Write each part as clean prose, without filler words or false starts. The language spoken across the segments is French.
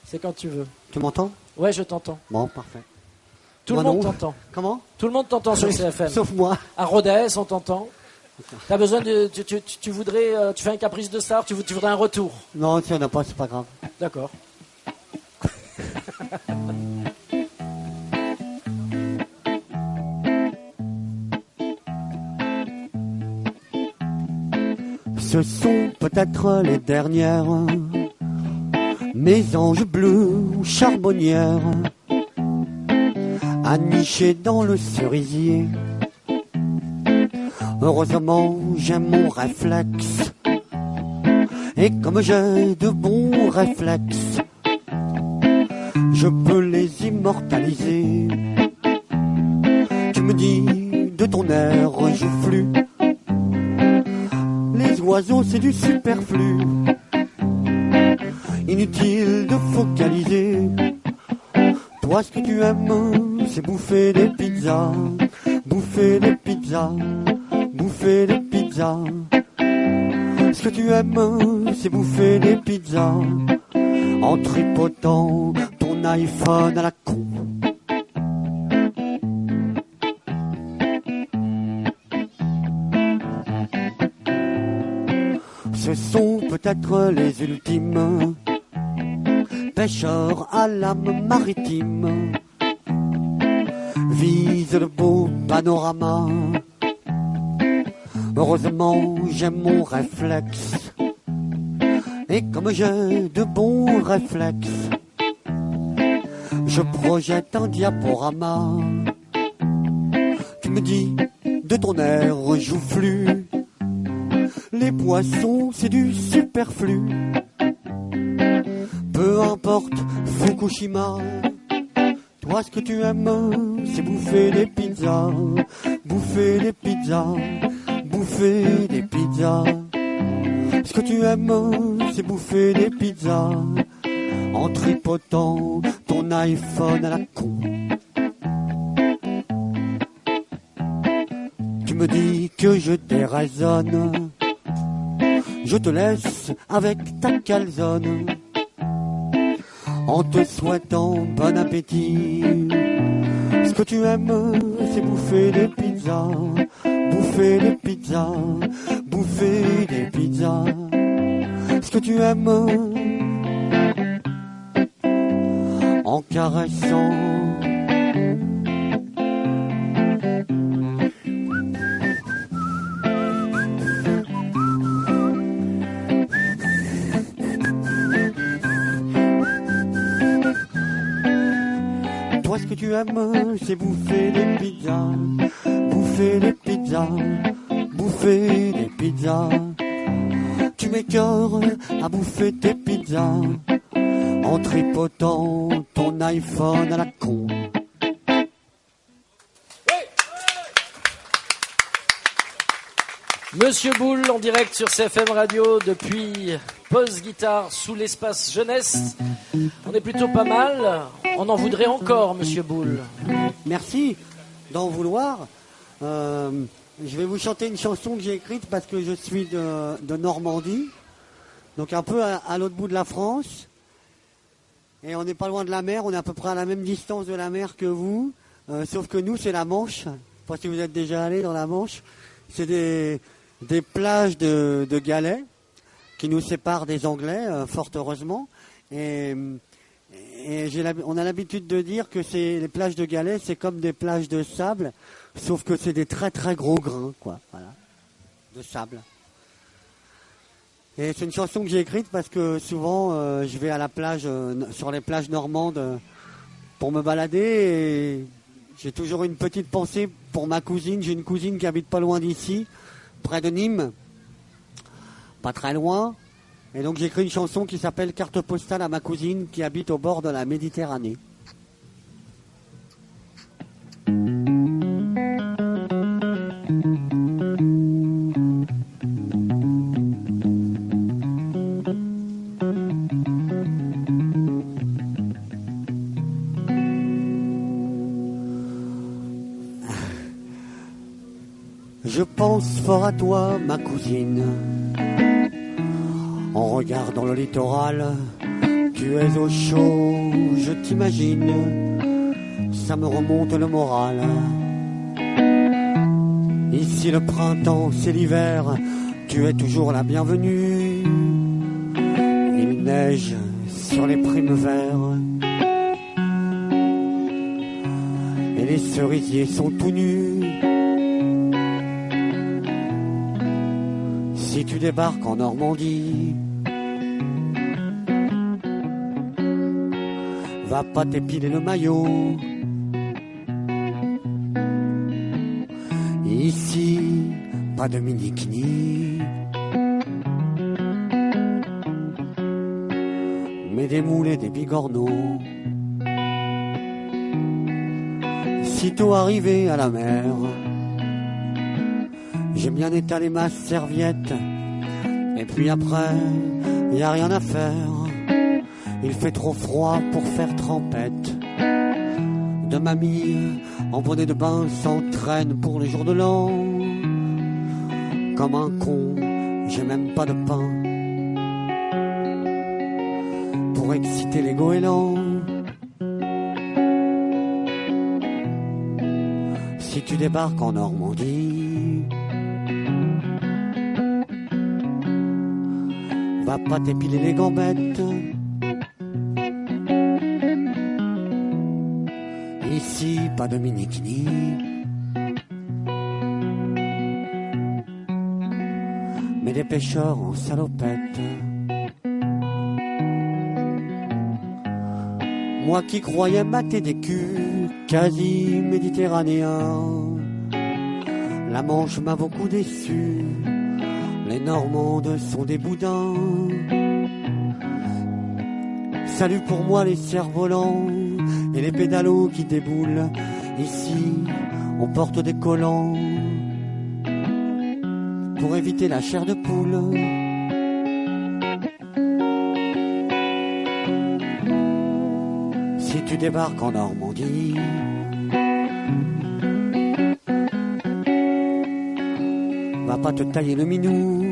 C'est quand tu veux. Tu m'entends? Ouais, je t'entends. Bon, parfait. Tout le monde t'entend. Comment? Tout le monde t'entend sur CFM. Sauf moi. À Rodez, on t'entend. T'as besoin de... Tu voudrais... tu fais un caprice de star, tu voudrais un retour. Non, si on n'a pas, c'est pas grave. D'accord. Ce sont peut-être les dernières, mes anges bleus ou charbonnières, à nicher dans le cerisier. Heureusement, j'ai mon réflexe, et comme j'ai de bons réflexes, je peux les immortaliser. Tu me dis de ton air joufflu, les oiseaux c'est du superflu, inutile de focaliser. Toi ce que tu aimes c'est bouffer des pizzas, bouffer des pizzas, bouffer des pizzas. Ce que tu aimes c'est bouffer des pizzas, en tripotant ton iPhone à la con. Ce sont peut-être les ultimes pêcheurs à l'âme maritime, vise le beau panorama. Heureusement j'ai mon réflexe, et comme j'ai de bons réflexes, je projette un diaporama. Tu me dis de ton air joufflu, les poissons c'est du superflu. Peu importe Fukushima, toi ce que tu aimes c'est bouffer des pizzas, bouffer des pizzas, bouffer des pizzas. Ce que tu aimes c'est bouffer des pizzas, en tripotant ton iPhone à la con. Tu me dis que je déraisonne, je te laisse avec ta calzone, en te souhaitant bon appétit. Ce que tu aimes c'est bouffer des pizzas, bouffer des pizzas, bouffer des pizzas. Ce que tu aimes, en caressant toi ce que tu aimes c'est bouffer des pizzas, bouffer des pizzas, bouffer des pizzas. Tu m'écœures à bouffer tes pizzas, en tripotant ton iPhone à la con. Monsieur Boulle en direct sur CFM Radio depuis Pause Guitare sous l'espace jeunesse. On est plutôt pas mal. On en voudrait encore, Monsieur Boulle. Merci d'en vouloir. Je vais vous chanter une chanson que j'ai écrite parce que je suis de Normandie, donc un peu à l'autre bout de la France. Et on n'est pas loin de la mer, on est à peu près à la même distance de la mer que vous, sauf que nous c'est la Manche. Je ne sais pas si vous êtes déjà allé dans la Manche. C'est des plages de galets qui nous séparent des Anglais, fort heureusement. Et on a l'habitude de dire que les plages de galets, c'est comme des plages de sable, sauf que c'est des très très gros grains, quoi, voilà, de sable. Et c'est une chanson que j'ai écrite parce que souvent je vais à la plage, sur les plages normandes, pour me balader, et j'ai toujours une petite pensée pour ma cousine. J'ai une cousine qui habite pas loin d'ici, près de Nîmes, pas très loin. Et donc j'ai écrit une chanson qui s'appelle Carte postale à ma cousine qui habite au bord de la Méditerranée. Je pense fort à toi, ma cousine, en regardant le littoral Tu es au chaud, je t'imagine, ça me remonte le moral. Ici le printemps, c'est l'hiver, tu es toujours la bienvenue. Il neige sur les primes verts et les cerisiers sont tout nus. Si tu débarques en Normandie, va pas t'épiler le maillot. Ici, pas de mini-kini, mais des moules et des bigorneaux. Sitôt arrivé à la mer, j'ai bien étalé ma serviette, et puis après, y a rien à faire. Il fait trop froid pour faire trempette. De mamie en bonnet de bain s'entraîne pour les jours de l'an. Comme un con, j'ai même pas de pain pour exciter les goélands. Si tu débarques en Normandie, va pas t'épiler les gambettes. Ici, pas de mini-kini, mais des pêcheurs en salopette. Moi qui croyais mater des culs quasi méditerranéens, la Manche m'a beaucoup déçu. Les Normandes sont des boudins. Salut pour moi les cerfs-volants et les pédalos qui déboulent. Ici, on porte des collants pour éviter la chair de poule. Si tu débarques en Normandie, va pas te tailler le minou.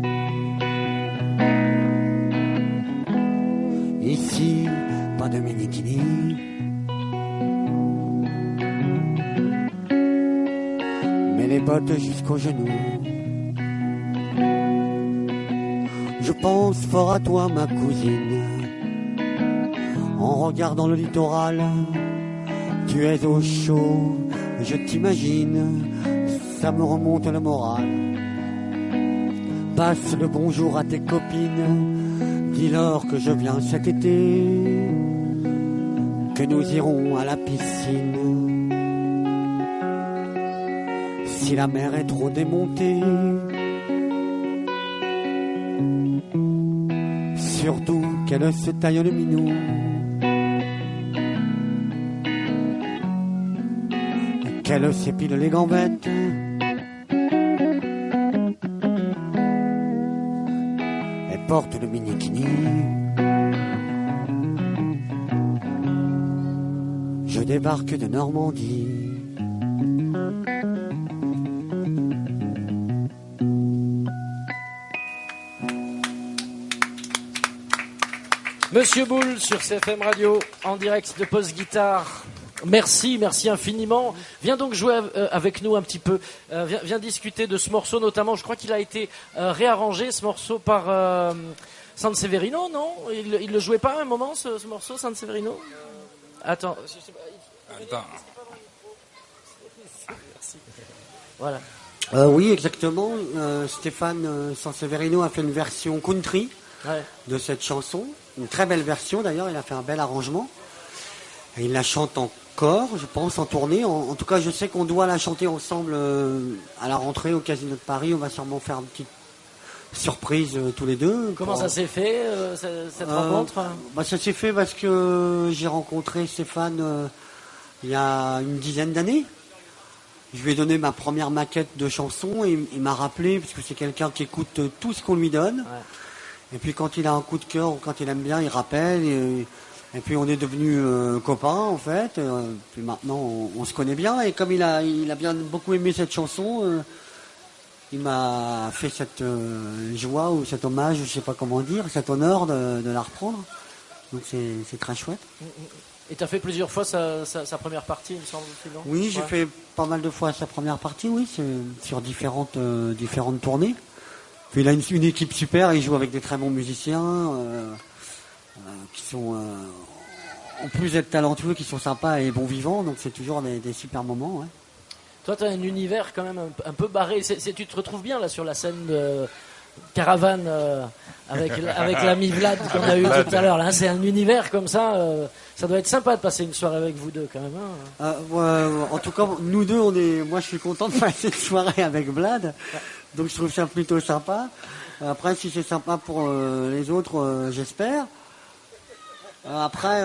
Ici, pas de mini-kini, mais les bottes jusqu'aux genoux. Je pense fort à toi, ma cousine, en regardant le littoral. Tu es au chaud, je t'imagine, ça me remonte le moral. Passe le bonjour à tes copines, dis-leur que je viens cet été, que nous irons à la piscine. Si la mer est trop démontée, surtout qu'elle se taille le minou. Qu'elle s'épile les gambettes. Elle porte le mini-kini. Je débarque de Normandie. Monsieur Boulle sur CFM Radio, en direct de Pause Guitare. Merci infiniment. Viens donc jouer avec nous un petit peu. Viens discuter de ce morceau notamment. Je crois qu'il a été réarrangé, ce morceau, par Sanseverino, non? Il le jouait pas à un moment, ce morceau, Sanseverino? Attends. Attends. Merci. Voilà. Oui, exactement. Stéphane Sanseverino a fait une version country de cette chanson. Une très belle version d'ailleurs. Il a fait un bel arrangement. Et il la chante encore, je pense, en tournée. En tout cas, je sais qu'on doit la chanter ensemble à la rentrée au Casino de Paris. On va sûrement faire une petite surprise tous les deux. Comment ça s'est fait, cette rencontre? Ça s'est fait parce que j'ai rencontré Stéphane il y a une dizaine d'années. Je lui ai donné ma première maquette de chanson et il m'a rappelé, parce que c'est quelqu'un qui écoute tout ce qu'on lui donne. Ouais. Et puis quand il a un coup de cœur ou quand il aime bien, il rappelle. Et puis on est devenus copains en fait. Puis maintenant on se connaît bien. Et comme il a bien beaucoup aimé cette chanson, il m'a fait cette joie ou cet hommage, je sais pas comment dire, cet honneur de la reprendre. Donc c'est très chouette. Et tu as fait plusieurs fois sa première partie, il me semble aussi, non? Oui, j'ai fait pas mal de fois sa première partie, oui, sur différentes tournées. Puis il a une équipe super, il joue avec des très bons musiciens qui sont, en plus d'être talentueux, qui sont sympas et bons vivants, donc c'est toujours des super moments. Ouais. Toi, tu as un univers quand même un peu barré. Tu te retrouves bien là sur la scène de Caravane avec l'ami Vlad qu'on a eu tout à l'heure. Là, c'est un univers comme ça. Ça doit être sympa de passer une soirée avec vous deux quand même. Hein. En tout cas, nous deux, moi je suis content de passer une soirée avec Vlad. Donc je trouve ça plutôt sympa. Après, si c'est sympa pour les autres, j'espère. Après...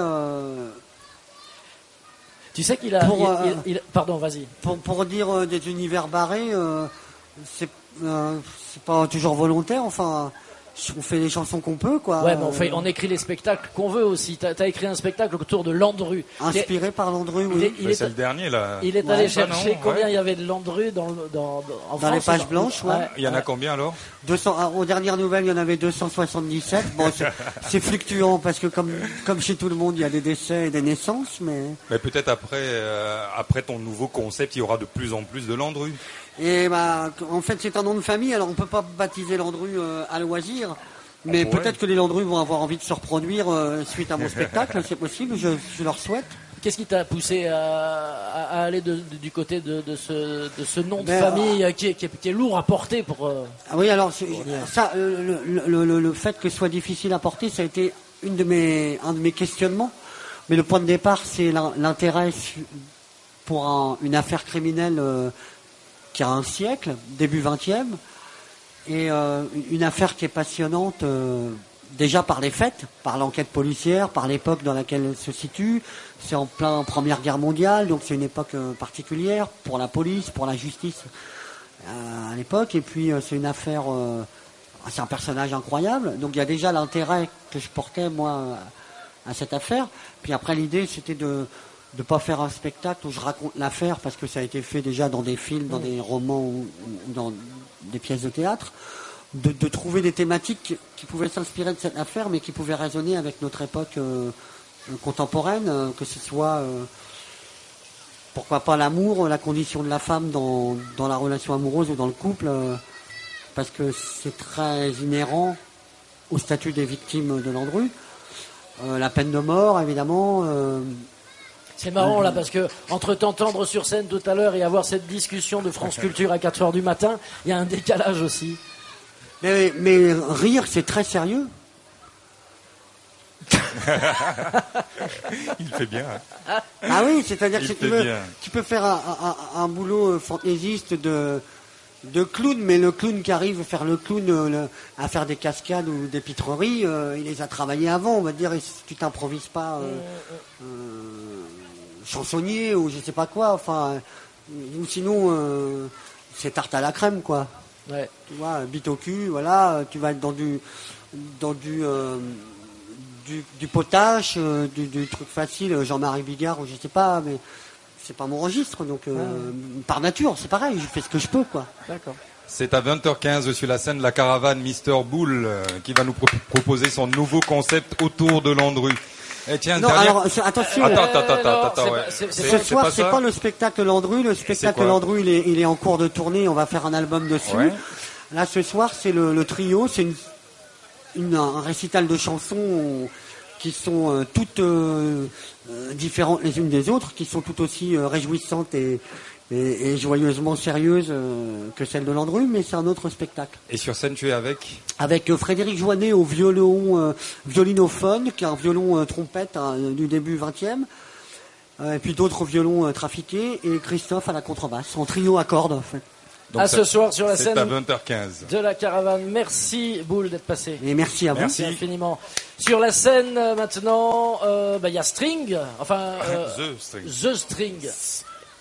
Tu sais qu'il a... pardon, vas-y. Pour dire des univers barrés, c'est pas toujours volontaire. Enfin, on fait les chansons qu'on peut, quoi. Ouais, mais on écrit les spectacles qu'on veut aussi. T'as écrit un spectacle autour de Landru. Inspiré par Landru, oui. C'est le dernier, là. Il est allé chercher combien il y avait de Landru dans France, les pages blanches, ouais. Il y en a combien, alors 200, aux dernières nouvelles, il y en avait 277. Bon, c'est fluctuant parce que comme chez tout le monde, il y a des décès et des naissances, mais peut-être après ton nouveau concept, il y aura de plus en plus de Landru. Et en fait, c'est un nom de famille, alors on peut pas baptiser Landru à loisir. Mais peut-être que les Landru vont avoir envie de se reproduire suite à mon spectacle, c'est possible, je leur souhaite. Qu'est-ce qui t'a poussé à aller du côté de ce nom de famille qui est lourd à porter pour... oui, alors ça, le fait que ce soit difficile à porter, ça a été un de mes questionnements. Mais le point de départ, c'est l'intérêt pour une affaire criminelle qui a un siècle, début 20e, et une affaire qui est passionnante déjà par les faits, par l'enquête policière, par l'époque dans laquelle elle se situe. C'est en plein Première Guerre mondiale, donc c'est une époque particulière pour la police, pour la justice à l'époque. Et puis c'est une affaire, c'est un personnage incroyable. Donc il y a déjà l'intérêt que je portais moi à cette affaire. Puis après l'idée c'était de pas faire un spectacle où je raconte l'affaire parce que ça a été fait déjà dans des films, dans des romans ou dans des pièces de théâtre. De trouver des thématiques qui pouvaient s'inspirer de cette affaire, mais qui pouvaient résonner avec notre époque contemporaine, que ce soit, pourquoi pas l'amour, la condition de la femme dans la relation amoureuse ou dans le couple, parce que c'est très inhérent au statut des victimes de Landru. La peine de mort, évidemment. C'est marrant là parce que entre t'entendre sur scène tout à l'heure et avoir cette discussion de France Culture à 4h du matin, il y a un décalage aussi. Mais rire, c'est très sérieux. Il fait bien. Hein. Ah oui, c'est-à-dire que tu peux faire un boulot fantaisiste de clown, mais le clown qui arrive à faire le clown, à faire des cascades ou des pitreries, il les a travaillés avant, on va dire, et tu t'improvises pas chansonnier ou je sais pas quoi, enfin, ou sinon c'est tarte à la crème, quoi. Ouais. Tu vois, bite au cul, voilà, tu vas être dans du potache, du truc facile, Jean-Marie Bigard ou je sais pas, mais c'est pas mon registre, donc par nature, c'est pareil, je fais ce que je peux, quoi. D'accord. C'est à 20h15 sur la scène de la caravane Mister Bull qui va nous proposer son nouveau concept autour de Landru. Et tiens, non, alors attention. Attends. Ce soir, c'est pas le spectacle Landru. Le spectacle Landru, il est en cours de tournée. On va faire un album dessus. Ouais. Là, ce soir, c'est le trio. C'est un récital de chansons qui sont toutes différentes les unes des autres, qui sont tout aussi réjouissantes et joyeusement sérieuses que celle de Landru, mais c'est un autre spectacle. Et sur scène, tu es avec Frédéric Joannet au violon violinophone, qui est un violon trompette du début 20e, et puis d'autres violons trafiqués, et Christophe à la contrebasse, en trio à cordes en fait. Donc ce soir sur la scène à 20h15 de la caravane. Merci Boule d'être passé. Et merci à vous. Merci infiniment. Sur la scène maintenant, il y a String, enfin The String. The String.